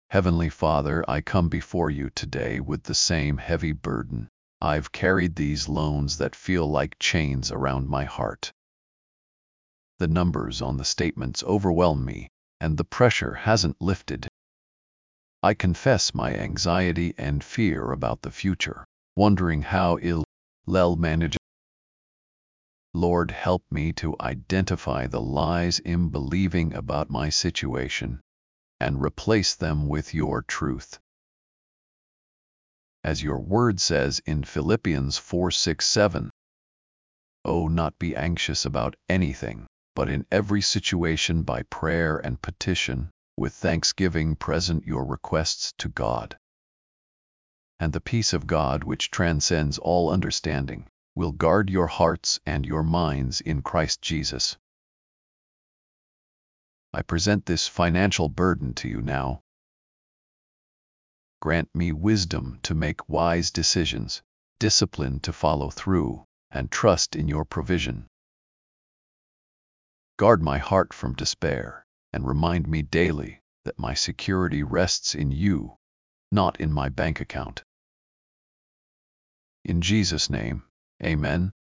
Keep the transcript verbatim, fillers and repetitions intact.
Heavenly Father, I come before you today with the same heavy burden. I've carried these loans that feel like chains around my heart. The numbers on the statements overwhelm me, and the pressure hasn't lifted. I confess my anxiety and fear about the future, wondering how I'll manage. Lord, help me to identify the lies I'm believing about my situation and replace them with your truth. As your word says in Philippians four six seven, "Oh, not be anxious about anything, but in every situation by prayer and petition, with thanksgiving present your requests to God. And the peace of God, which transcends all understanding, will guard your hearts and your minds in Christ Jesus." I present this financial burden to you now. Grant me wisdom to make wise decisions, discipline to follow through, and trust in your provision. Guard my heart from despair, and remind me daily that my security rests in you, not in my bank account. In Jesus' name, amen.